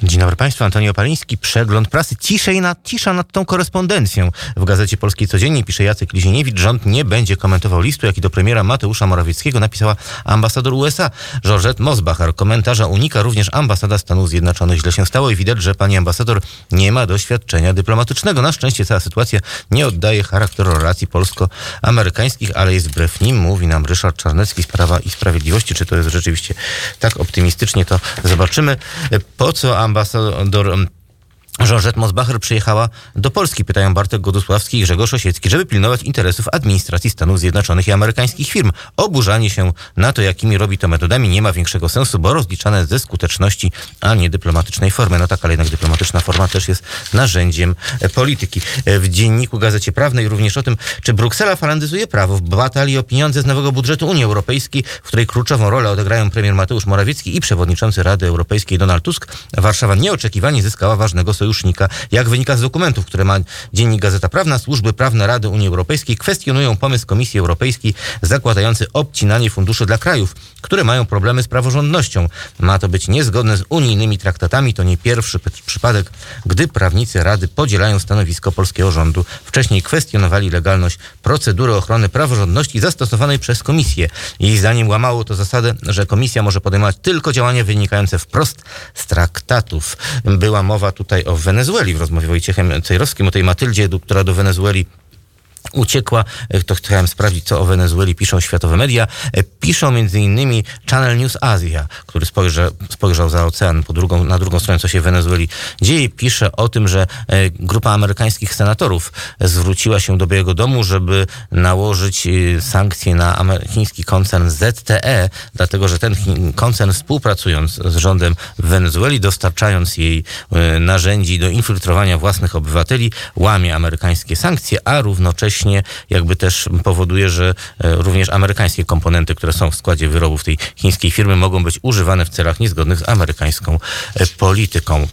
Dzień dobry Państwu, Antoni Opaliński, przegląd prasy. Cisza nad tą korespondencją. W Gazecie Polskiej Codziennie pisze Jacek Liziniewicz, rząd nie będzie komentował listu, jaki do premiera Mateusza Morawieckiego napisała ambasador USA Georgette Mosbach. Komentarza unika również ambasada Stanów Zjednoczonych. Źle się stało i widać, że pani ambasador nie ma doświadczenia dyplomatycznego. Na szczęście cała sytuacja nie oddaje charakteru relacji polsko-amerykańskich, ale jest wbrew nim, mówi nam Ryszard Czarnecki z Prawa i Sprawiedliwości. Czy to jest rzeczywiście tak optymistycznie, to zobaczymy. Po co ambasador Georgette Mosbacher przyjechała do Polski, pytają Bartek Godusławski i Grzegorz Osiecki, żeby pilnować interesów administracji Stanów Zjednoczonych i amerykańskich firm. Oburzanie się na to, jakimi robi to metodami, nie ma większego sensu, bo rozliczane ze skuteczności, a nie dyplomatycznej formy. No tak, ale jednak dyplomatyczna forma też jest narzędziem polityki. W Dzienniku Gazecie Prawnej również o tym, czy Bruksela falandyzuje prawo w batalii o pieniądze z nowego budżetu Unii Europejskiej, w której kluczową rolę odegrają premier Mateusz Morawiecki i przewodniczący Rady Europejskiej Donald Tusk. Warszawa nieoczekiwanie zyskała ważnego sojusznika. Jak wynika z dokumentów, które ma Dziennik Gazeta Prawna, służby prawne Rady Unii Europejskiej kwestionują pomysł Komisji Europejskiej zakładający obcinanie funduszy dla krajów, które mają problemy z praworządnością. Ma to być niezgodne z unijnymi traktatami. To nie pierwszy przypadek, gdy prawnicy Rady podzielają stanowisko polskiego rządu. Wcześniej kwestionowali legalność procedury ochrony praworządności zastosowanej przez Komisję. Jej zdaniem łamało to zasadę, że Komisja może podejmować tylko działania wynikające wprost z traktatów. Była mowa tutaj o Wenezueli w rozmowie Wojciechem Cejrowskim, o tej Matyldzie, która do Wenezueli uciekła. To chciałem sprawdzić, co o Wenezueli piszą światowe media. Piszą m.in. Channel News Asia, który spojrzał za ocean na drugą stronę, co się w Wenezueli dzieje. Pisze o tym, że grupa amerykańskich senatorów zwróciła się do Białego Domu, żeby nałożyć sankcje na chiński koncern ZTE, dlatego że ten koncern, współpracując z rządem w Wenezueli, dostarczając jej narzędzi do infiltrowania własnych obywateli, łamie amerykańskie sankcje, a równocześnie jakby też powoduje, że również amerykańskie komponenty, które są w składzie wyrobów tej chińskiej firmy, mogą być używane w celach niezgodnych z amerykańską polityką.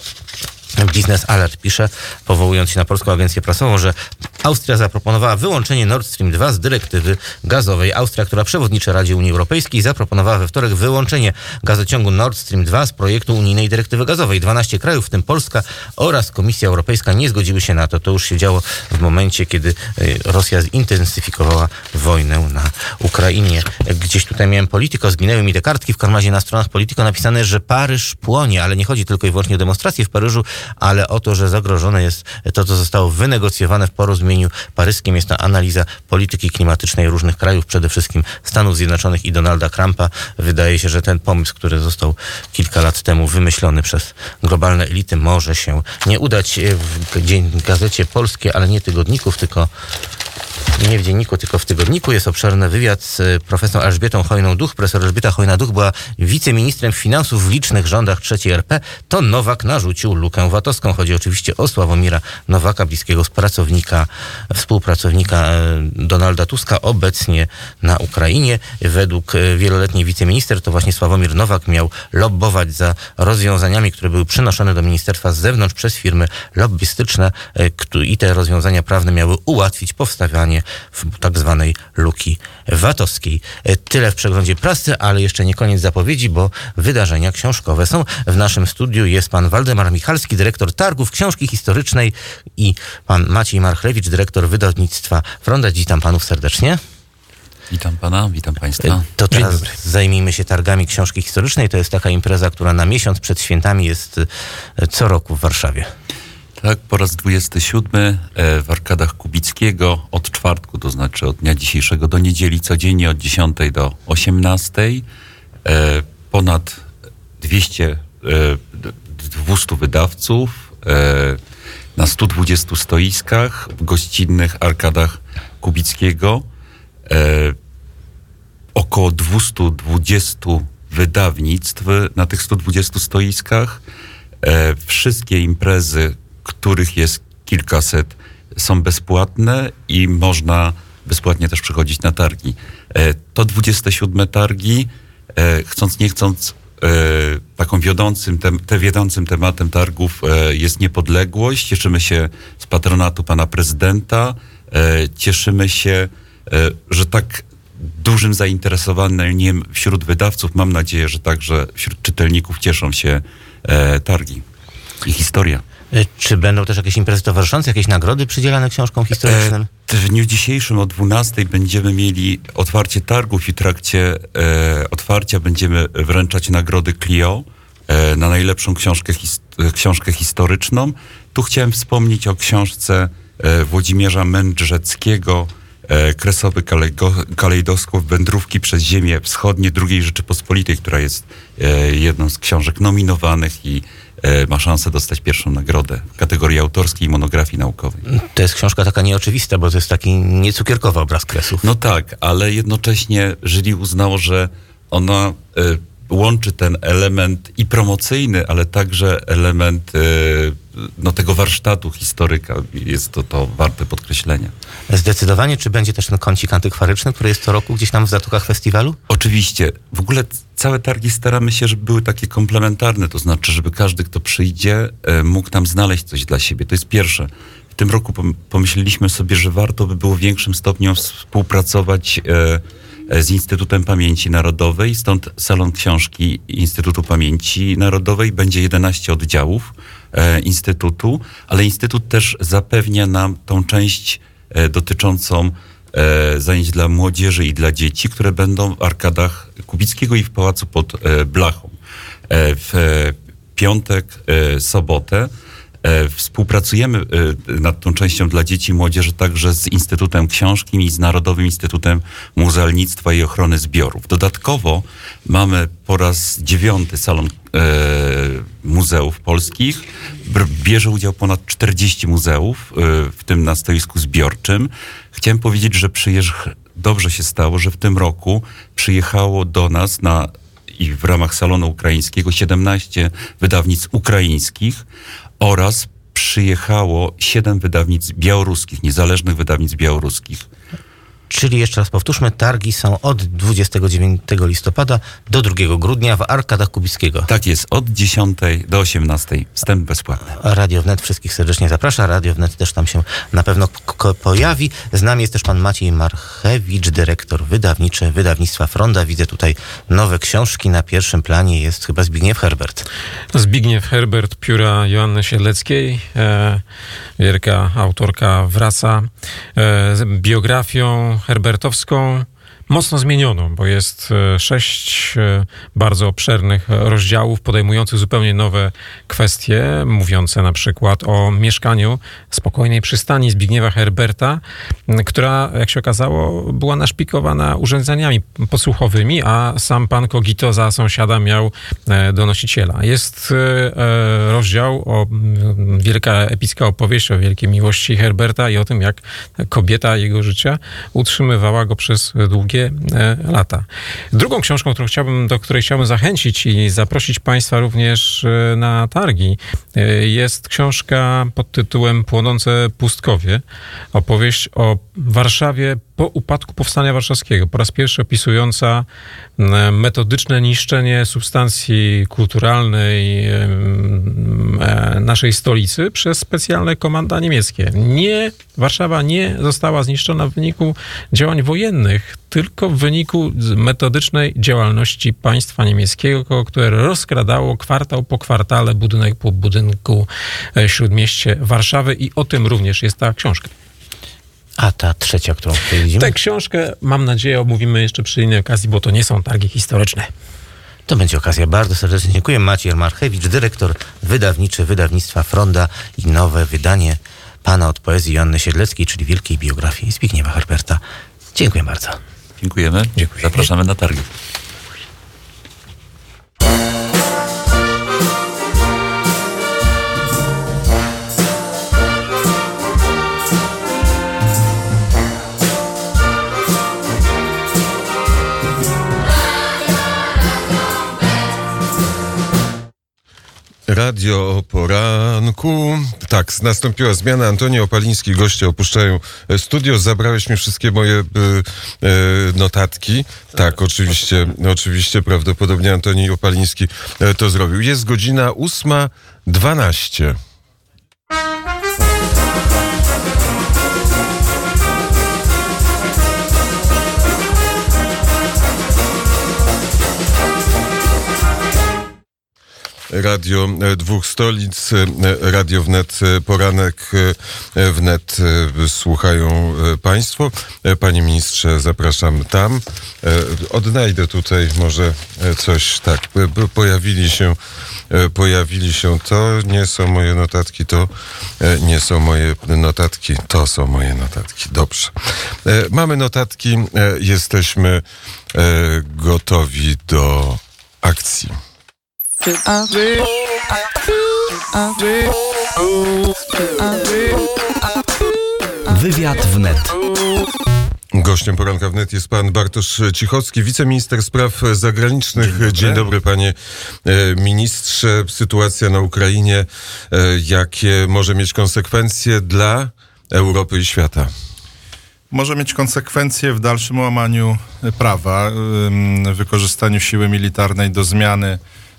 Business Alert pisze, powołując się na Polską Agencję Prasową, że Austria zaproponowała wyłączenie Nord Stream 2 z dyrektywy gazowej. Austria, która przewodniczy Radzie Unii Europejskiej, zaproponowała we wtorek wyłączenie gazociągu Nord Stream 2 z projektu unijnej dyrektywy gazowej. 12 krajów, w tym Polska oraz Komisja Europejska, nie zgodziły się na to. To już się działo w momencie, kiedy Rosja zintensyfikowała wojnę na Ukrainie. Gdzieś tutaj miałem Politico, zginęły mi te kartki. W każdym razie na stronach Politico napisane, że Paryż płonie, ale nie chodzi tylko i wyłącznie o demonstracje w Paryżu, ale o to, że zagrożone jest to, co zostało wynegocjowane w porozumieniu paryskim. Jest to analiza polityki klimatycznej różnych krajów, przede wszystkim Stanów Zjednoczonych i Donalda Trumpa. Wydaje się, że ten pomysł, który został kilka lat temu wymyślony przez globalne elity, może się nie udać. W Gazecie Polskiej, ale nie tygodników, tylko nie w dzienniku, tylko w tygodniku jest obszerny wywiad z profesorą Elżbietą Hojną-Duch. Profesor Elżbieta Hojna-Duch była wiceministrem finansów w licznych rządach III RP. To Nowak narzucił lukę VAT-owską. Chodzi oczywiście o Sławomira Nowaka, bliskiego współpracownika Donalda Tuska, obecnie na Ukrainie. Według wieloletniej wiceminister to właśnie Sławomir Nowak miał lobbować za rozwiązaniami, które były przynoszone do ministerstwa z zewnątrz przez firmy lobbystyczne i te rozwiązania prawne miały ułatwić powstawanie w tak zwanej luki VAT-owskiej. Tyle w przeglądzie prasy, ale jeszcze nie koniec zapowiedzi, bo wydarzenia książkowe są. W naszym studiu jest pan Waldemar Michalski, dyrektor targów książki historycznej, i pan Maciej Marchlewicz, dyrektor wydawnictwa Fronda. Witam panów serdecznie. Witam pana, witam państwa. To teraz zajmijmy się targami książki historycznej. To jest taka impreza, która na miesiąc przed świętami jest co roku w Warszawie. Tak, po raz 27 w Arkadach Kubickiego od czwartku, to znaczy od dnia dzisiejszego do niedzieli, codziennie od 10 do 18. Ponad 200 wydawców na 120 stoiskach w gościnnych Arkadach Kubickiego. Około 220 wydawnictw na tych 120 stoiskach. Wszystkie imprezy, których jest kilkaset, są bezpłatne i można bezpłatnie też przychodzić na targi. To 27 targi, chcąc nie chcąc, taką wiodącym tematem targów jest niepodległość. Cieszymy się z patronatu pana prezydenta. Cieszymy się, że tak dużym zainteresowaniem wśród wydawców, mam nadzieję, że także wśród czytelników cieszą się targi i historia. Czy będą też jakieś imprezy towarzyszące, jakieś nagrody przydzielane książkom historycznym? W dniu dzisiejszym o 12:00 będziemy mieli otwarcie targów i w trakcie otwarcia będziemy wręczać nagrody Clio na najlepszą książkę historyczną. Tu chciałem wspomnieć o książce Włodzimierza Mędrzeckiego Kresowy kalejdoskop Wędrówki przez ziemię wschodnie II Rzeczypospolitej, która jest jedną z książek nominowanych i ma szansę dostać pierwszą nagrodę w kategorii autorskiej i monografii naukowej. To jest książka taka nieoczywista, bo to jest taki niecukierkowy obraz Kresów. No tak, ale jednocześnie jury uznało, że ona łączy ten element i promocyjny, ale także element tego warsztatu historyka. Jest to warte podkreślenia. Zdecydowanie. Czy będzie też ten kącik antykwaryczny, który jest co roku gdzieś tam w zatokach festiwalu? Oczywiście. W ogóle całe targi staramy się, żeby były takie komplementarne, to znaczy, żeby każdy, kto przyjdzie, mógł tam znaleźć coś dla siebie. To jest pierwsze. W tym roku pomyśleliśmy sobie, że warto by było w większym stopniu współpracować z Instytutem Pamięci Narodowej, stąd Salon Książki Instytutu Pamięci Narodowej. Będzie 11 oddziałów Instytutu, ale Instytut też zapewnia nam tą część dotyczącą zajęć dla młodzieży i dla dzieci, które będą w arkadach Kubickiego i w Pałacu pod Blachą. W piątek, sobotę współpracujemy nad tą częścią dla dzieci i młodzieży także z Instytutem Książki i z Narodowym Instytutem Muzealnictwa i Ochrony Zbiorów. Dodatkowo mamy po raz 9 Salon Muzeów Polskich. Bierze udział ponad 40 muzeów, w tym na stoisku zbiorczym. Chciałem powiedzieć, że dobrze się stało, że w tym roku przyjechało do nas i w ramach Salonu Ukraińskiego 17 wydawnictw ukraińskich oraz przyjechało 7 wydawnictw białoruskich, niezależnych wydawnictw białoruskich. Czyli jeszcze raz powtórzmy, targi są od 29 listopada do 2 grudnia w Arkadach Kubickiego. Tak jest, od 10 do 18. Wstęp bezpłatny. Radio Wnet wszystkich serdecznie zaprasza. Radio Wnet też tam się na pewno pojawi. Z nami jest też pan Maciej Marchewicz, dyrektor wydawniczy wydawnictwa Fronda. Widzę tutaj nowe książki. Na pierwszym planie jest chyba Zbigniew Herbert. Zbigniew Herbert, pióra Joanny Siedleckiej. Wielka autorka wraca z biografią herbertowską, mocno zmienioną, bo jest 6 bardzo obszernych rozdziałów podejmujących zupełnie nowe kwestie, mówiące na przykład o mieszkaniu spokojnej przystani Zbigniewa Herberta, która, jak się okazało, była naszpikowana urządzeniami podsłuchowymi, a sam pan Kogito za sąsiada miał donosiciela. Jest rozdział wielka epicka opowieść o wielkiej miłości Herberta i o tym, jak kobieta jego życia utrzymywała go przez długie lata. Drugą książką, do której chciałbym zachęcić i zaprosić państwa również na targi, jest książka pod tytułem Płonące pustkowie. Opowieść o Warszawie po upadku Powstania Warszawskiego. Po raz pierwszy opisująca metodyczne niszczenie substancji kulturalnej naszej stolicy przez specjalne komanda niemieckie. Warszawa nie została zniszczona w wyniku działań wojennych, tylko w wyniku metodycznej działalności państwa niemieckiego, które rozkradało kwartał po kwartale, budynek po budynku śródmieście Warszawy i o tym również jest ta książka. A ta trzecia, którą tutaj widzimy? Tę książkę, mam nadzieję, omówimy jeszcze przy innej okazji, bo to nie są targi historyczne. To będzie okazja. Bardzo serdecznie dziękuję. Maciej Marchewicz, dyrektor wydawniczy wydawnictwa Fronda i nowe wydanie pana od poezji Joanny Siedleckiej, czyli wielkiej biografii Zbigniewa Herberta. Dziękuję bardzo. Dziękujemy. Dziękuję. Zapraszamy na targi. Radio o poranku. Tak, nastąpiła zmiana. Antoni Opaliński, goście opuszczają studio. Zabrałeś mi wszystkie moje notatki. Tak, oczywiście, prawdopodobnie Antoni Opaliński to zrobił. Jest godzina 8:12. Radio Dwóch Stolic, Radio Wnet Poranek, Wnet słuchają państwo. Panie ministrze, zapraszam tam. Odnajdę tutaj może coś, tak, pojawili się, to nie są moje notatki, to nie są moje notatki, to są moje notatki. Dobrze. Mamy notatki, jesteśmy gotowi do akcji. Wywiad wnet. Gościem Poranka Wnet jest pan Bartosz Cichocki, wiceminister spraw zagranicznych. Dzień dobry, panie ministrze. Sytuacja na Ukrainie, jakie może mieć konsekwencje dla Europy i świata? Może mieć konsekwencje w dalszym łamaniu prawa, wykorzystaniu siły militarnej do zmiany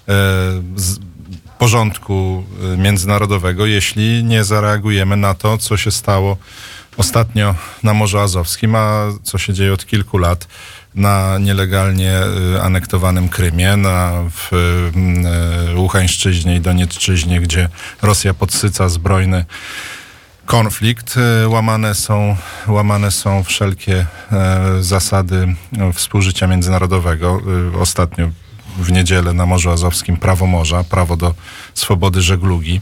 porządku międzynarodowego, jeśli nie zareagujemy na to, co się stało ostatnio na Morzu Azowskim, a co się dzieje od kilku lat na nielegalnie anektowanym Krymie, w Łuchańszczyźnie i Doniecczyźnie, gdzie Rosja podsyca zbrojny konflikt. Łamane są wszelkie zasady współżycia międzynarodowego. Ostatnio w niedzielę na Morzu Azowskim prawo morza, prawo do swobody żeglugi.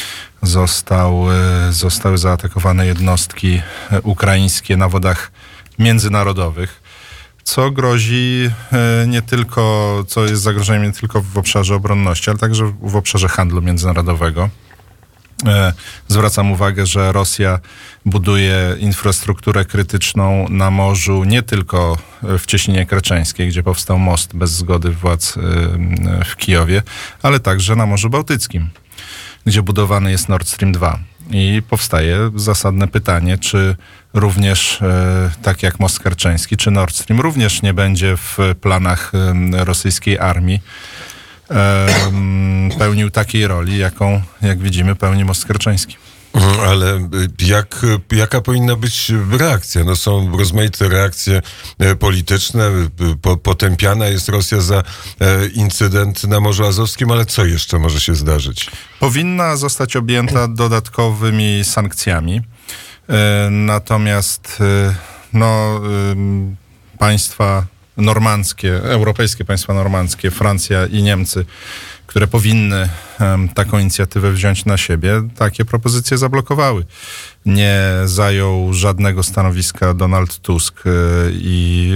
Zostały zaatakowane jednostki ukraińskie na wodach międzynarodowych, co grozi co jest zagrożeniem nie tylko w obszarze obronności, ale także w obszarze handlu międzynarodowego. Zwracam uwagę, że Rosja buduje infrastrukturę krytyczną na morzu nie tylko w Cieśninie Kreczeńskiej, gdzie powstał most bez zgody władz w Kijowie, ale także na Morzu Bałtyckim, gdzie budowany jest Nord Stream 2. I powstaje zasadne pytanie, czy również, tak jak most kerczeński, czy Nord Stream również nie będzie w planach rosyjskiej armii pełnił takiej roli, jaką, jak widzimy, pełni most kerczeński. Ale jaka powinna być reakcja? No są rozmaite reakcje polityczne. Potępiana jest Rosja za incydent na Morzu Azowskim, ale co jeszcze może się zdarzyć? Powinna zostać objęta dodatkowymi sankcjami. Natomiast państwa normandzkie, europejskie państwa normandzkie, Francja i Niemcy, które powinny taką inicjatywę wziąć na siebie, takie propozycje zablokowały. Nie zajął żadnego stanowiska Donald Tusk i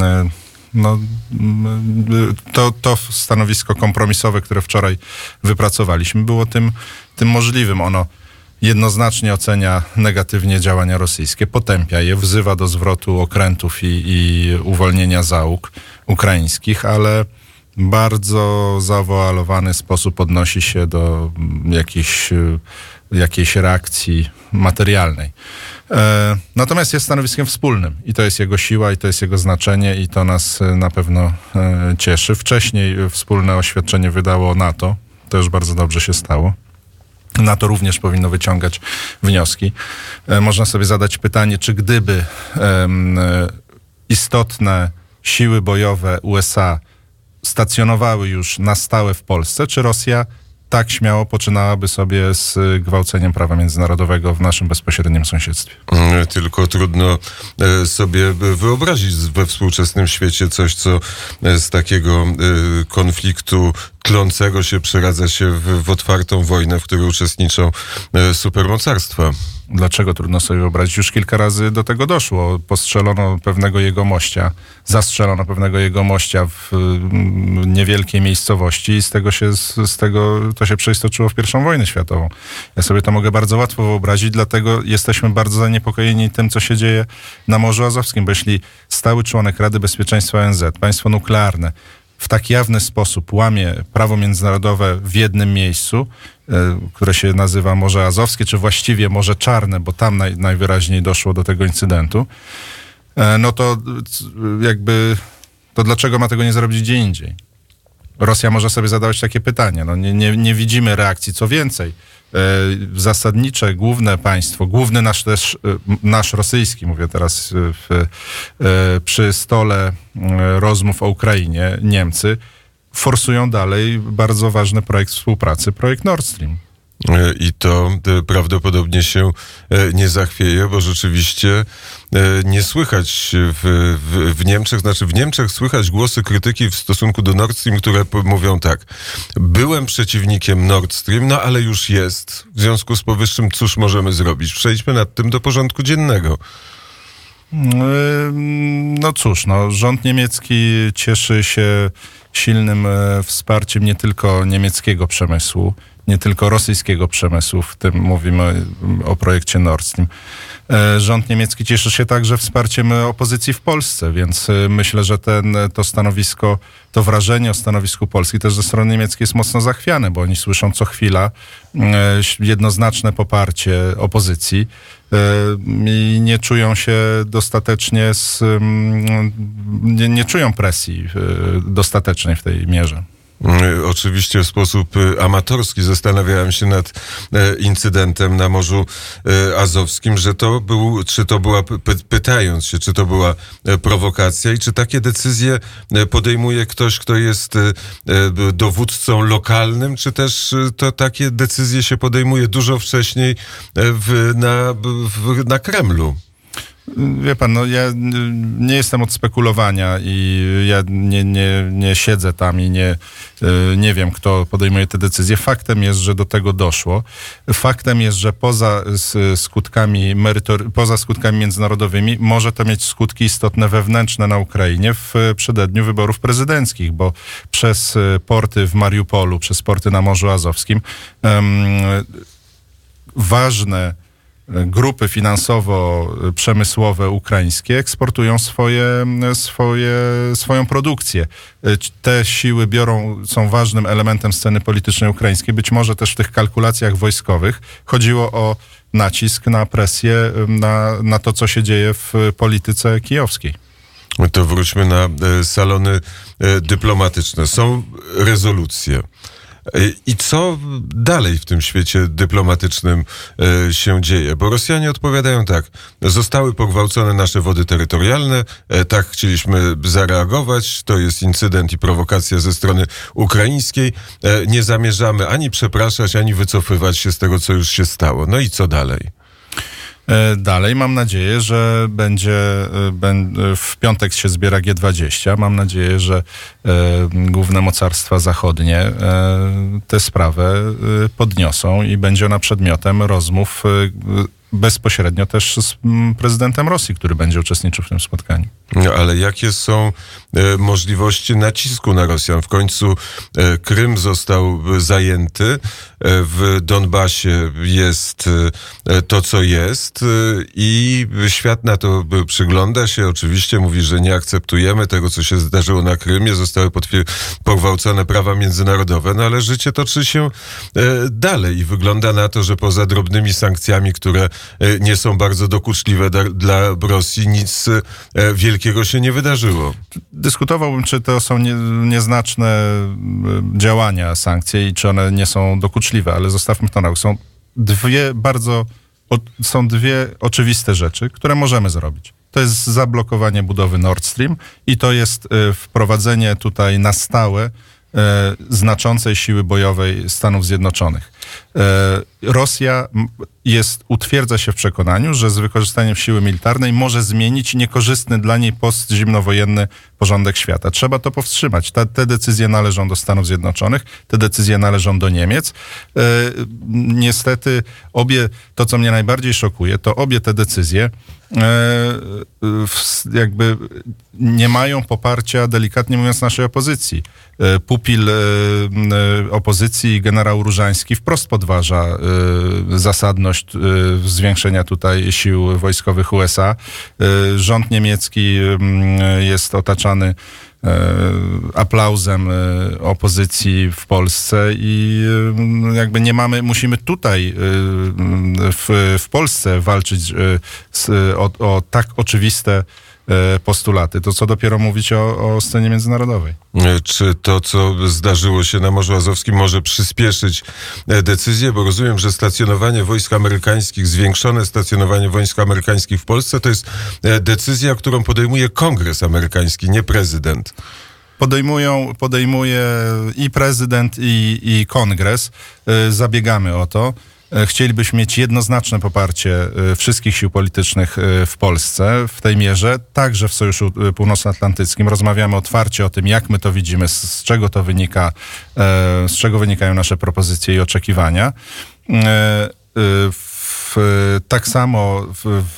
to stanowisko kompromisowe, które wczoraj wypracowaliśmy, było tym możliwym. Ono jednoznacznie ocenia negatywnie działania rosyjskie, potępia je, wzywa do zwrotu okrętów i uwolnienia załóg ukraińskich, ale bardzo zawoalowany sposób odnosi się do jakiejś reakcji materialnej. Natomiast jest stanowiskiem wspólnym i to jest jego siła, i to jest jego znaczenie, i to nas na pewno cieszy. Wcześniej wspólne oświadczenie wydało NATO, to już bardzo dobrze się stało. NATO również powinno wyciągać wnioski. Można sobie zadać pytanie, czy gdyby istotne siły bojowe USA stacjonowały już na stałe w Polsce, czy Rosja tak śmiało poczynałaby sobie z gwałceniem prawa międzynarodowego w naszym bezpośrednim sąsiedztwie? Tylko trudno sobie wyobrazić we współczesnym świecie coś, co z takiego konfliktu tlącego się przeradza się w otwartą wojnę, w której uczestniczą supermocarstwa. Dlaczego trudno sobie wyobrazić? Już kilka razy do tego doszło. Zastrzelono pewnego jegomościa w niewielkiej miejscowości i z tego to się przeistoczyło w I wojnę światową. Ja sobie to mogę bardzo łatwo wyobrazić, dlatego jesteśmy bardzo zaniepokojeni tym, co się dzieje na Morzu Azowskim, bo jeśli stały członek Rady Bezpieczeństwa ONZ, państwo nuklearne, w tak jawny sposób łamie prawo międzynarodowe w jednym miejscu, które się nazywa Morze Azowskie, czy właściwie Morze Czarne, bo tam najwyraźniej doszło do tego incydentu, no to to dlaczego ma tego nie zrobić gdzie indziej? Rosja może sobie zadawać takie pytanie. No nie widzimy reakcji. Co więcej, zasadnicze, główne państwo, główny nasz rosyjski, mówię teraz przy stole rozmów o Ukrainie, Niemcy, forsują dalej bardzo ważny projekt współpracy, projekt Nord Stream. I to prawdopodobnie się nie zachwieje, bo rzeczywiście nie słychać w Niemczech, w Niemczech słychać głosy krytyki w stosunku do Nord Stream, które mówią tak: byłem przeciwnikiem Nord Stream, no ale już jest. W związku z powyższym cóż możemy zrobić? Przejdźmy nad tym do porządku dziennego. No cóż, rząd niemiecki cieszy się silnym wsparciem nie tylko niemieckiego przemysłu, nie tylko rosyjskiego przemysłu, w tym mówimy o projekcie Nord Stream. Rząd niemiecki cieszy się także wsparciem opozycji w Polsce, więc myślę, że to stanowisko, to wrażenie o stanowisku Polski też ze strony niemieckiej jest mocno zachwiane, bo oni słyszą co chwila jednoznaczne poparcie opozycji i nie czują się dostatecznie, nie czują presji dostatecznej w tej mierze. Oczywiście w sposób amatorski zastanawiałem się nad incydentem na Morzu Azowskim, pytając się, czy to była prowokacja i czy takie decyzje podejmuje ktoś, kto jest dowódcą lokalnym, czy też to takie decyzje się podejmuje dużo wcześniej na Kremlu. Wie pan, ja nie jestem od spekulowania i ja nie siedzę tam i nie wiem, kto podejmuje te decyzje. Faktem jest, że do tego doszło. Faktem jest, że poza skutkami międzynarodowymi może to mieć skutki istotne wewnętrzne na Ukrainie w przededniu wyborów prezydenckich, bo przez porty w Mariupolu, przez porty na Morzu ważne grupy finansowo-przemysłowe ukraińskie eksportują swoją produkcję. Te siły są ważnym elementem sceny politycznej ukraińskiej. Być może też w tych kalkulacjach wojskowych chodziło o nacisk, na presję, na to, co się dzieje w polityce kijowskiej. To wróćmy na salony dyplomatyczne. Są rezolucje. I co dalej w tym świecie dyplomatycznym się dzieje? Bo Rosjanie odpowiadają tak: zostały pogwałcone nasze wody terytorialne, tak chcieliśmy zareagować, to jest incydent i prowokacja ze strony ukraińskiej, nie zamierzamy ani przepraszać, ani wycofywać się z tego, co już się stało. No i co dalej? Dalej mam nadzieję, że w piątek się zbiera G20. Mam nadzieję, że główne mocarstwa zachodnie tę sprawę podniosą i będzie ona przedmiotem rozmów bezpośrednio też z prezydentem Rosji, który będzie uczestniczył w tym spotkaniu. No, ale jakie są możliwości nacisku na Rosjan? W końcu Krym został zajęty, w Donbasie jest to, co jest i świat na to przygląda się. Oczywiście mówi, że nie akceptujemy tego, co się zdarzyło na Krymie. Zostały pogwałcone prawa międzynarodowe, no ale życie toczy się dalej i wygląda na to, że poza drobnymi sankcjami, które nie są bardzo dokuczliwe dla Rosji, nic wielkiego się nie wydarzyło. Dyskutowałbym, czy to są nieznaczne działania, sankcje i czy one nie są dokuczliwe, ale zostawmy to na bok. Są dwie oczywiste rzeczy, które możemy zrobić. To jest zablokowanie budowy Nord Stream i to jest wprowadzenie tutaj na stałe znaczącej siły bojowej Stanów Zjednoczonych. Rosja utwierdza się w przekonaniu, że z wykorzystaniem siły militarnej może zmienić niekorzystny dla niej postzimnowojenny porządek świata. Trzeba to powstrzymać. Te decyzje należą do Stanów Zjednoczonych, te decyzje należą do Niemiec. Niestety to, co mnie najbardziej szokuje, to obie te decyzje jakby nie mają poparcia, delikatnie mówiąc, naszej opozycji. Pupil opozycji, generał Różański, wprost podważa zasadność zwiększenia tutaj sił wojskowych USA. Rząd niemiecki jest otaczany aplauzem opozycji w Polsce i jakby musimy tutaj w Polsce walczyć o tak oczywiste postulaty. To co dopiero mówić o scenie międzynarodowej. Czy to, co zdarzyło się na Morzu Azowskim, może przyspieszyć decyzję? Bo rozumiem, że stacjonowanie wojsk amerykańskich, zwiększone stacjonowanie wojsk amerykańskich w Polsce to jest decyzja, którą podejmuje Kongres amerykański, nie prezydent. Podejmuje i prezydent, i kongres. Zabiegamy o to. Chcielibyśmy mieć jednoznaczne poparcie wszystkich sił politycznych w Polsce w tej mierze, także w Sojuszu Północnoatlantyckim. Rozmawiamy otwarcie o tym, jak my to widzimy, z czego to wynika, z czego wynikają nasze propozycje i oczekiwania. Tak samo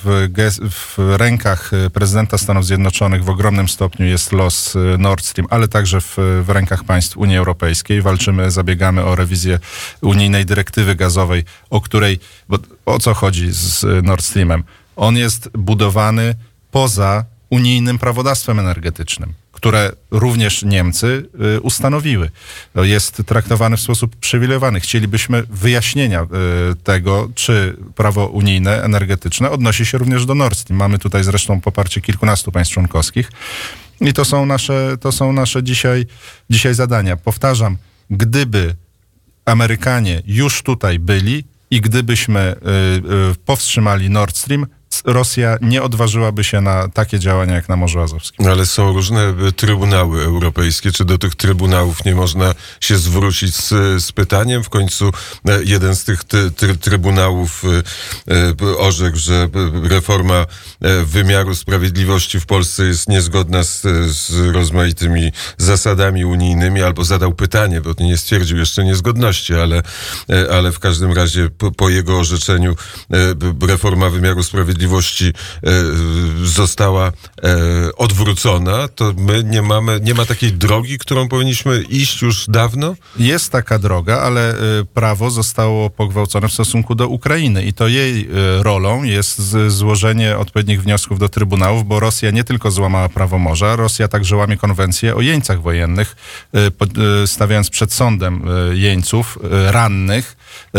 w rękach prezydenta Stanów Zjednoczonych w ogromnym stopniu jest los Nord Stream, ale także w rękach państw Unii Europejskiej. Zabiegamy o rewizję unijnej dyrektywy gazowej, bo o co chodzi z Nord Streamem? On jest budowany poza unijnym prawodawstwem energetycznym, które również Niemcy ustanowiły. Jest traktowany w sposób przywilejowany. Chcielibyśmy wyjaśnienia tego, czy prawo unijne, energetyczne odnosi się również do Nord Stream. Mamy tutaj zresztą poparcie kilkunastu państw członkowskich i to są nasze dzisiaj zadania. Powtarzam, gdyby Amerykanie już tutaj byli i gdybyśmy powstrzymali Nord Stream, Rosja nie odważyłaby się na takie działania jak na Morzu Azowskim. Ale są różne trybunały europejskie. Czy do tych trybunałów nie można się zwrócić z pytaniem? W końcu jeden z tych trybunałów orzekł, że reforma wymiaru sprawiedliwości w Polsce jest niezgodna z rozmaitymi zasadami unijnymi, albo zadał pytanie, bo nie stwierdził jeszcze niezgodności, ale w każdym razie po jego orzeczeniu reforma wymiaru sprawiedliwości została odwrócona, to my nie ma takiej drogi, którą powinniśmy iść już dawno? Jest taka droga, ale prawo zostało pogwałcone w stosunku do Ukrainy i to jej rolą jest złożenie odpowiednich wniosków do trybunałów, bo Rosja nie tylko złamała prawo morza, Rosja także łamie konwencję o jeńcach wojennych, stawiając przed sądem jeńców rannych,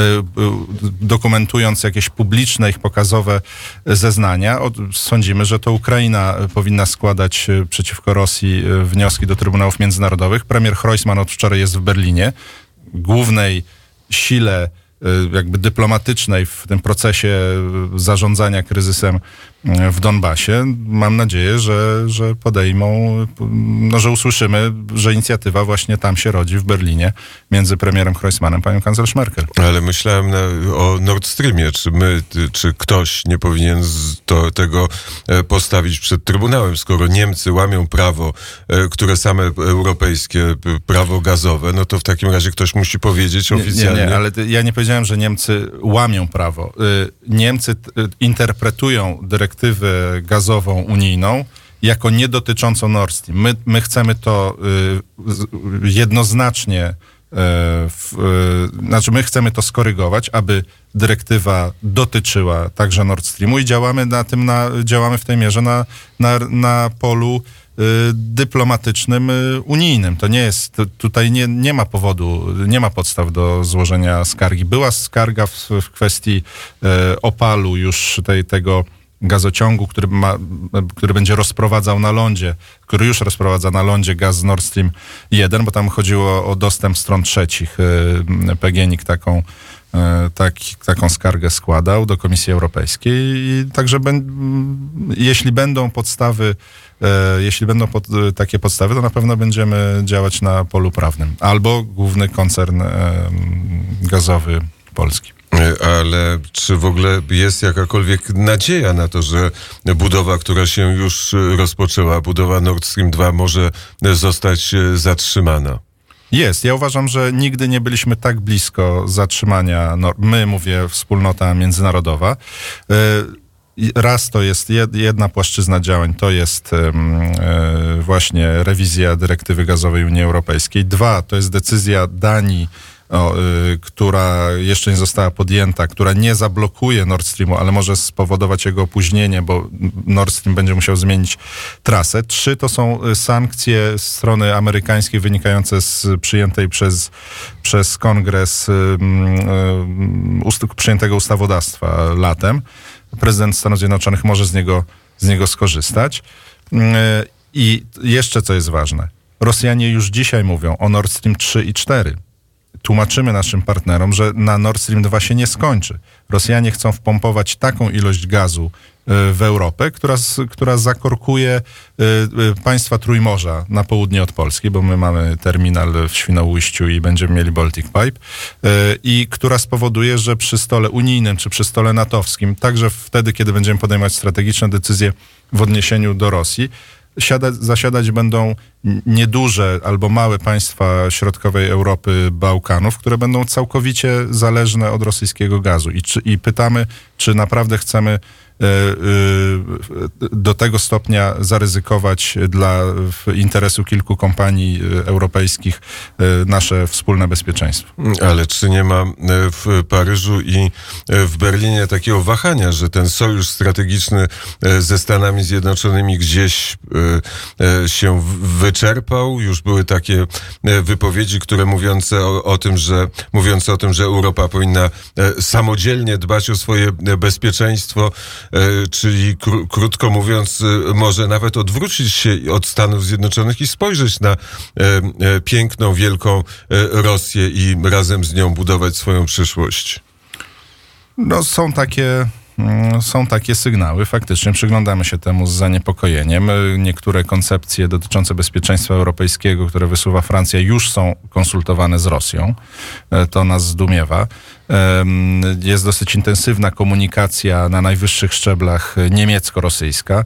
dokumentując jakieś publiczne ich pokazowe zeznania. Sądzimy, że to Ukraina powinna składać przeciwko Rosji wnioski do trybunałów międzynarodowych. Premier Hrojsman od wczoraj jest w Berlinie, głównej sile jakby dyplomatycznej w tym procesie zarządzania kryzysem w Donbasie. Mam nadzieję, że podejmą, że usłyszymy, że inicjatywa właśnie tam się rodzi w Berlinie między premierem Hrojsmanem, panią kanclerz Merkel. Ale myślałem o Nord Streamie. Czy ktoś nie powinien tego postawić przed Trybunałem, skoro Niemcy łamią prawo, które same europejskie, prawo gazowe, no to w takim razie ktoś musi powiedzieć oficjalnie. Nie, ale ja nie powiedziałem, że Niemcy łamią prawo. Niemcy interpretują dyrektywę gazową unijną jako niedotyczącą Nord Stream. My chcemy to jednoznacznie, my chcemy to skorygować, aby dyrektywa dotyczyła także Nord Streamu i działamy w tej mierze na polu dyplomatycznym, unijnym. To nie jest, tutaj nie ma powodu, nie ma podstaw do złożenia skargi. Była skarga w kwestii Opalu już tego gazociągu, który będzie rozprowadzał na lądzie, który już rozprowadza na lądzie gaz z Nord Stream 1, bo tam chodziło o dostęp stron trzecich. PGNiG taką skargę składał do Komisji Europejskiej i także jeśli będą takie podstawy, to na pewno będziemy działać na polu prawnym. Albo główny koncern gazowy polski. Ale czy w ogóle jest jakakolwiek nadzieja na to, że budowa, która się już rozpoczęła, budowa Nord Stream 2 może zostać zatrzymana? Jest. Ja uważam, że nigdy nie byliśmy tak blisko zatrzymania, mówię, wspólnota międzynarodowa. Raz to jest jedna płaszczyzna działań, to jest właśnie rewizja dyrektywy gazowej Unii Europejskiej. 2, to jest decyzja Danii, która jeszcze nie została podjęta, która nie zablokuje Nord Streamu, ale może spowodować jego opóźnienie, bo Nord Stream będzie musiał zmienić trasę. 3 to są sankcje z strony amerykańskiej wynikające z przyjętej przez Kongres przyjętego ustawodawstwa latem. Prezydent Stanów Zjednoczonych może z niego skorzystać. I jeszcze co jest ważne. Rosjanie już dzisiaj mówią o Nord Stream 3 i 4. tłumaczymy naszym partnerom, że na Nord Stream 2 się nie skończy. Rosjanie chcą wpompować taką ilość gazu w Europę, która zakorkuje państwa Trójmorza na południe od Polski, bo my mamy terminal w Świnoujściu i będziemy mieli Baltic Pipe, i która spowoduje, że przy stole unijnym czy przy stole natowskim, także wtedy, kiedy będziemy podejmować strategiczne decyzje w odniesieniu do Rosji, zasiadać będą nieduże albo małe państwa środkowej Europy, Bałkanów, które będą całkowicie zależne od rosyjskiego gazu. I pytamy, czy naprawdę chcemy do tego stopnia zaryzykować dla interesu kilku kompanii europejskich nasze wspólne bezpieczeństwo. Ale czy nie ma w Paryżu i w Berlinie takiego wahania, że ten sojusz strategiczny ze Stanami Zjednoczonymi gdzieś się wyczerpał? Już były takie wypowiedzi, które mówiące o tym, że Europa powinna samodzielnie dbać o swoje bezpieczeństwo, czyli krótko mówiąc, może nawet odwrócić się od Stanów Zjednoczonych i spojrzeć na piękną, wielką Rosję i razem z nią budować swoją przyszłość. No, są takie sygnały. Faktycznie przyglądamy się temu z zaniepokojeniem. Niektóre koncepcje dotyczące bezpieczeństwa europejskiego, które wysuwa Francja, już są konsultowane z Rosją. To nas zdumiewa. Jest dosyć intensywna komunikacja na najwyższych szczeblach niemiecko-rosyjska.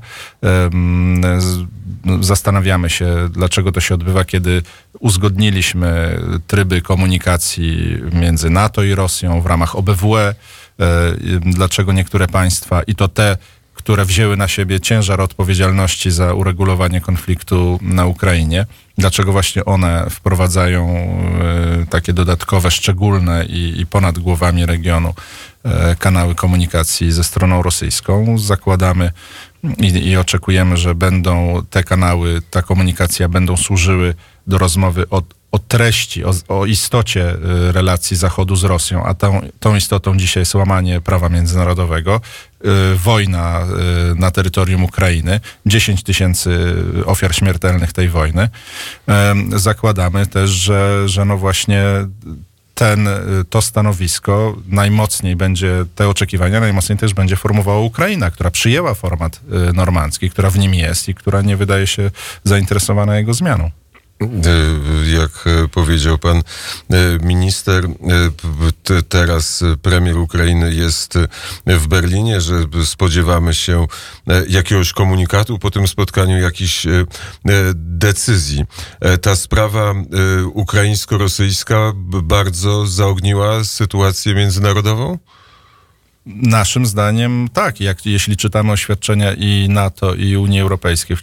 Zastanawiamy się, dlaczego to się odbywa, kiedy uzgodniliśmy tryby komunikacji między NATO i Rosją w ramach OBWE. Dlaczego niektóre państwa, i to te, które wzięły na siebie ciężar odpowiedzialności za uregulowanie konfliktu na Ukrainie, dlaczego właśnie one wprowadzają takie dodatkowe, szczególne i ponad głowami regionu kanały komunikacji ze stroną rosyjską. Zakładamy i oczekujemy, że będą te kanały, ta komunikacja będą służyły do rozmowy o treści, o istocie relacji Zachodu z Rosją, a tą istotą dzisiaj jest łamanie prawa międzynarodowego, wojna na terytorium Ukrainy, 10 000 ofiar śmiertelnych tej wojny. Zakładamy też, że no właśnie to stanowisko najmocniej będzie, te oczekiwania najmocniej też będzie formułowała Ukraina, która przyjęła format normandzki, która w nim jest i która nie wydaje się zainteresowana jego zmianą. Jak powiedział pan minister, teraz premier Ukrainy jest w Berlinie, że spodziewamy się jakiegoś komunikatu po tym spotkaniu, jakichś decyzji. Ta sprawa ukraińsko-rosyjska bardzo zaogniła sytuację międzynarodową? Naszym zdaniem tak, jeśli czytamy oświadczenia i NATO, i Unii Europejskiej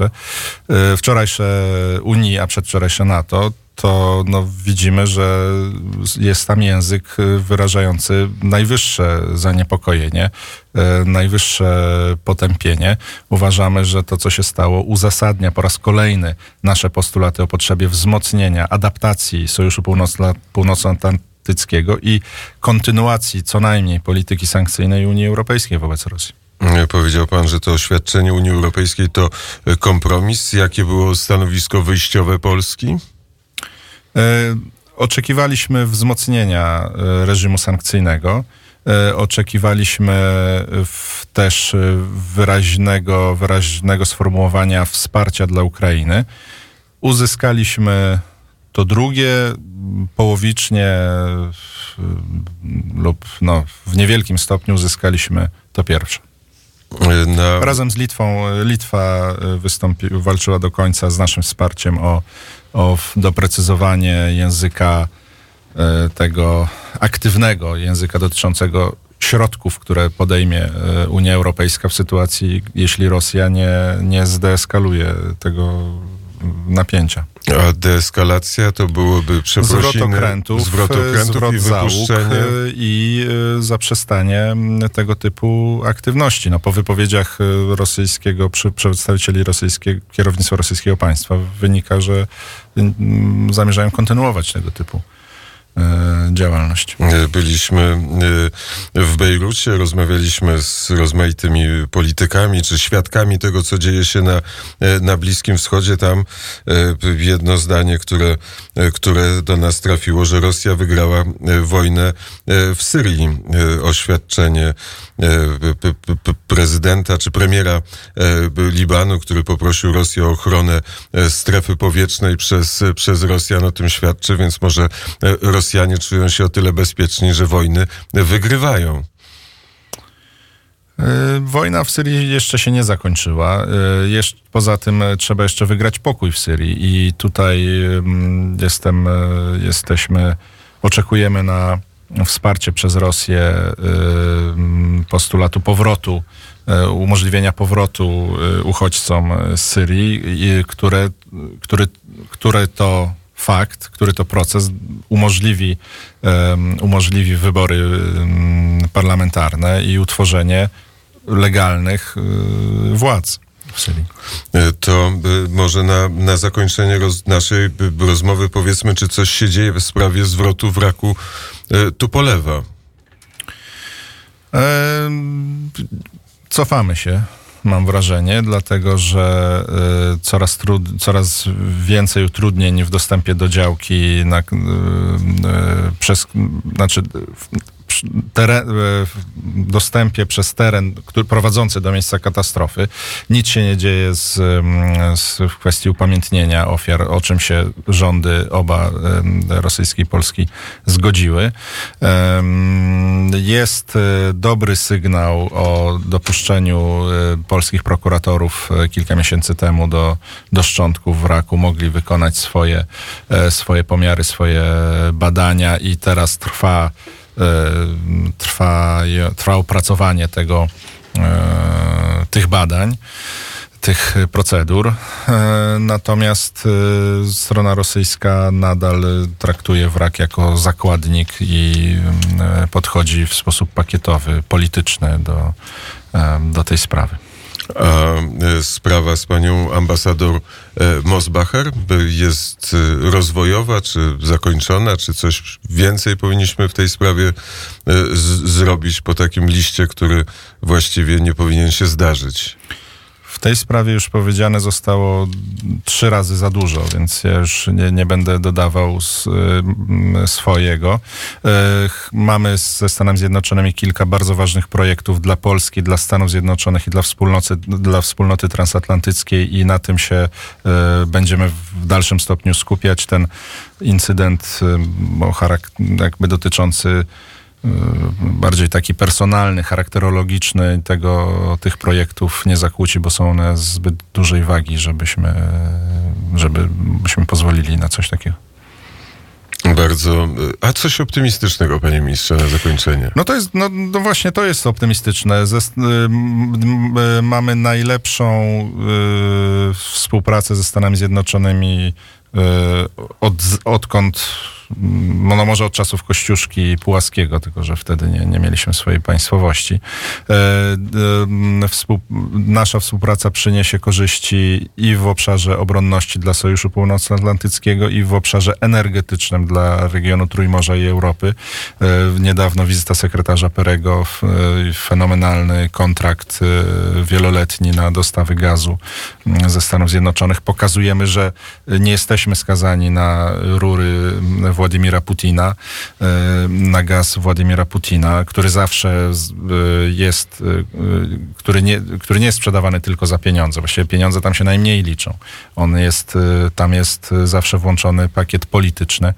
wczorajsze Unii, a przedwczorajsze NATO, to widzimy, że jest tam język wyrażający najwyższe zaniepokojenie, najwyższe potępienie. Uważamy, że to, co się stało, uzasadnia po raz kolejny nasze postulaty o potrzebie wzmocnienia, adaptacji Sojuszu Północnoatlantyckiego i kontynuacji co najmniej polityki sankcyjnej Unii Europejskiej wobec Rosji. Powiedział pan, że to oświadczenie Unii Europejskiej to kompromis. Jakie było stanowisko wyjściowe Polski? Oczekiwaliśmy wzmocnienia reżimu sankcyjnego. Oczekiwaliśmy też wyraźnego sformułowania wsparcia dla Ukrainy. Uzyskaliśmy to drugie, połowicznie lub w niewielkim stopniu uzyskaliśmy to pierwsze. Razem z Litwą, Litwa walczyła do końca z naszym wsparciem o doprecyzowanie języka, tego aktywnego języka dotyczącego środków, które podejmie Unia Europejska w sytuacji, jeśli Rosja nie zdeeskaluje tego napięcia. A deeskalacja to byłoby przeprosiny, zwrot okrętów i wypuszczenie i zaprzestanie tego typu aktywności. Po wypowiedziach przedstawicieli kierownictwa rosyjskiego państwa wynika, że zamierzają kontynuować tego typu działalność. Byliśmy w Bejrucie, rozmawialiśmy z rozmaitymi politykami czy świadkami tego, co dzieje się na Bliskim Wschodzie. Tam jedno zdanie, które do nas trafiło, że Rosja wygrała wojnę w Syrii. Oświadczenie prezydenta czy premiera Libanu, który poprosił Rosję o ochronę strefy powietrznej przez Rosjan, o tym świadczy, więc może Rosjanie czują się o tyle bezpieczni, że wojny wygrywają. Wojna w Syrii jeszcze się nie zakończyła. Poza tym trzeba jeszcze wygrać pokój w Syrii i tutaj oczekujemy na wsparcie przez Rosję postulatu powrotu, umożliwienia powrotu uchodźcom z Syrii, który to proces umożliwi wybory parlamentarne i utworzenie legalnych władz w Syrii. To może na zakończenie naszej rozmowy powiedzmy, czy coś się dzieje w sprawie zwrotu wraku Tupolewa. Cofamy się, mam wrażenie, dlatego że coraz więcej utrudnień w dostępie do działki dostępie przez teren prowadzący do miejsca katastrofy. Nic się nie dzieje w kwestii upamiętnienia ofiar, o czym się rządy oba rosyjski i polski zgodziły. Jest dobry sygnał o dopuszczeniu polskich prokuratorów kilka miesięcy temu do szczątków wraku. Mogli wykonać swoje pomiary, swoje badania i teraz trwa opracowanie tych badań, tych procedur. Natomiast strona rosyjska nadal traktuje wrak jako zakładnik i podchodzi w sposób pakietowy, polityczny do tej sprawy. A sprawa z panią ambasador Mosbacher jest rozwojowa, czy zakończona, czy coś więcej powinniśmy w tej sprawie zrobić po takim liście, który właściwie nie powinien się zdarzyć? W tej sprawie już powiedziane zostało 3 razy za dużo, więc ja już nie będę dodawał swojego. Mamy ze Stanami Zjednoczonymi kilka bardzo ważnych projektów dla Polski, dla Stanów Zjednoczonych i dla wspólnoty transatlantyckiej i na tym się będziemy w dalszym stopniu skupiać. Ten incydent jakby dotyczący bardziej taki personalny, charakterologiczny tych projektów nie zakłóci, bo są one zbyt dużej wagi, żebyśmy pozwolili na coś takiego. Bardzo. A coś optymistycznego, panie ministrze, na zakończenie. No właśnie to jest optymistyczne. Mamy najlepszą współpracę ze Stanami Zjednoczonymi odkąd, no może od czasów Kościuszki Pułaskiego, tylko że wtedy nie mieliśmy swojej państwowości. Nasza współpraca przyniesie korzyści i w obszarze obronności dla Sojuszu Północnoatlantyckiego i w obszarze energetycznym dla regionu Trójmorza i Europy. Niedawno wizyta sekretarza Perego, fenomenalny kontrakt wieloletni na dostawy gazu ze Stanów Zjednoczonych. Pokazujemy, że nie jesteśmy skazani na rury Władimira Putina, na gaz Władimira Putina, który zawsze jest, który nie jest sprzedawany tylko za pieniądze. Właściwie pieniądze tam się najmniej liczą. Tam jest zawsze włączony pakiet polityczny.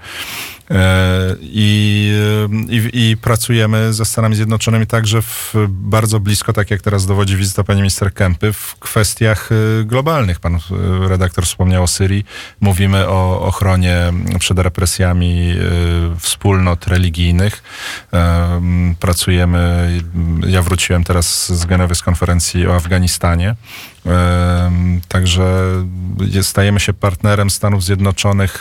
I pracujemy ze Stanami Zjednoczonymi także bardzo blisko, tak jak teraz dowodzi wizyta pani minister Kempy, w kwestiach globalnych. Pan redaktor wspomniał o Syrii. Mówimy o ochronie przed represjami wspólnot religijnych. Pracujemy, ja wróciłem teraz z Genewy z konferencji o Afganistanie. Także stajemy się partnerem Stanów Zjednoczonych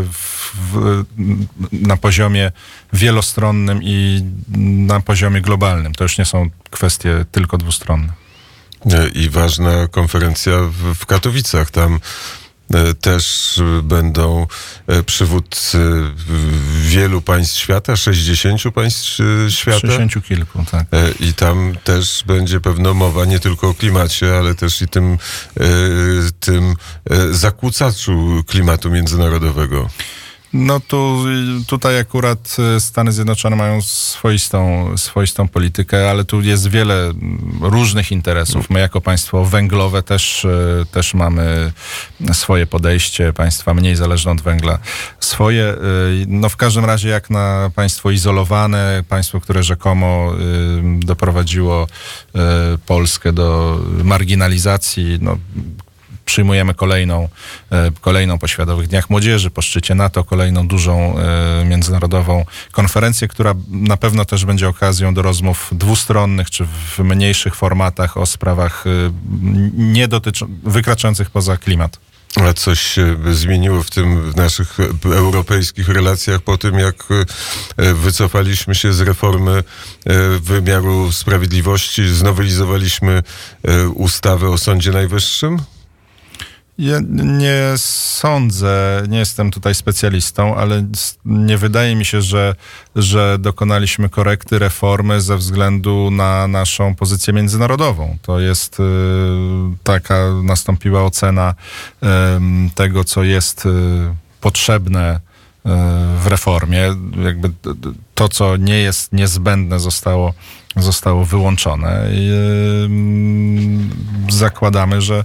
na poziomie wielostronnym i na poziomie globalnym. To już nie są kwestie tylko dwustronne. I ważna konferencja w Katowicach. Tam też będą przywódcy wielu państw świata, 60 państw świata. 60 kilku, tak. I tam też będzie pewno mowa nie tylko o klimacie, ale też i tym zakłócaczu klimatu międzynarodowego. No tutaj akurat Stany Zjednoczone mają swoistą politykę, ale tu jest wiele różnych interesów. My jako państwo węglowe też mamy swoje podejście, państwa mniej zależne od węgla swoje. No w każdym razie jak na państwo izolowane, państwo, które rzekomo doprowadziło Polskę do marginalizacji, no przyjmujemy kolejną po Światowych Dniach Młodzieży, po szczycie NATO, kolejną dużą międzynarodową konferencję, która na pewno też będzie okazją do rozmów dwustronnych, czy w mniejszych formatach o sprawach wykraczających poza klimat. A coś się zmieniło w naszych europejskich relacjach po tym, jak wycofaliśmy się z reformy wymiaru sprawiedliwości, znowelizowaliśmy ustawę o Sądzie Najwyższym? Ja nie sądzę, nie jestem tutaj specjalistą, ale nie wydaje mi się, że dokonaliśmy korekty reformy ze względu na naszą pozycję międzynarodową. To jest nastąpiła ocena tego, co jest potrzebne w reformie. Jakby to, co nie jest niezbędne, zostało wyłączone. I zakładamy, że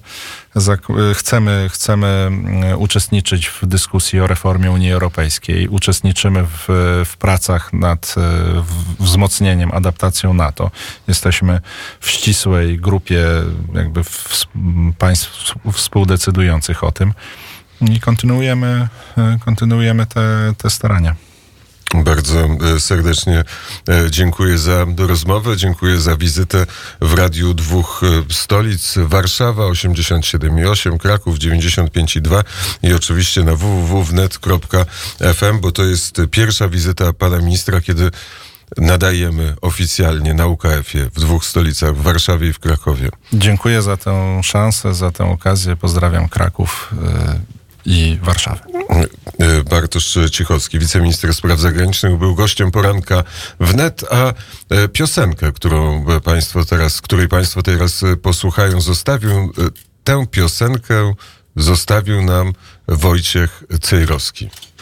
chcemy uczestniczyć w dyskusji o reformie Unii Europejskiej. Uczestniczymy w pracach nad wzmocnieniem, adaptacją NATO. Jesteśmy w ścisłej grupie jakby państw współdecydujących o tym i kontynuujemy te starania. Bardzo serdecznie dziękuję za rozmowę, dziękuję za wizytę w Radiu Dwóch Stolic. Warszawa 87,8, Kraków 95,2 i oczywiście na www.wnet.fm, bo to jest pierwsza wizyta pana ministra, kiedy nadajemy oficjalnie na UKF-ie w dwóch stolicach, w Warszawie i w Krakowie. Dziękuję za tę szansę, za tę okazję. Pozdrawiam Kraków i Warszawę. Bartosz Cichocki, wiceminister spraw zagranicznych, był gościem poranka wnet, a piosenkę, której państwo teraz posłuchają, tę piosenkę zostawił nam Wojciech Cejrowski.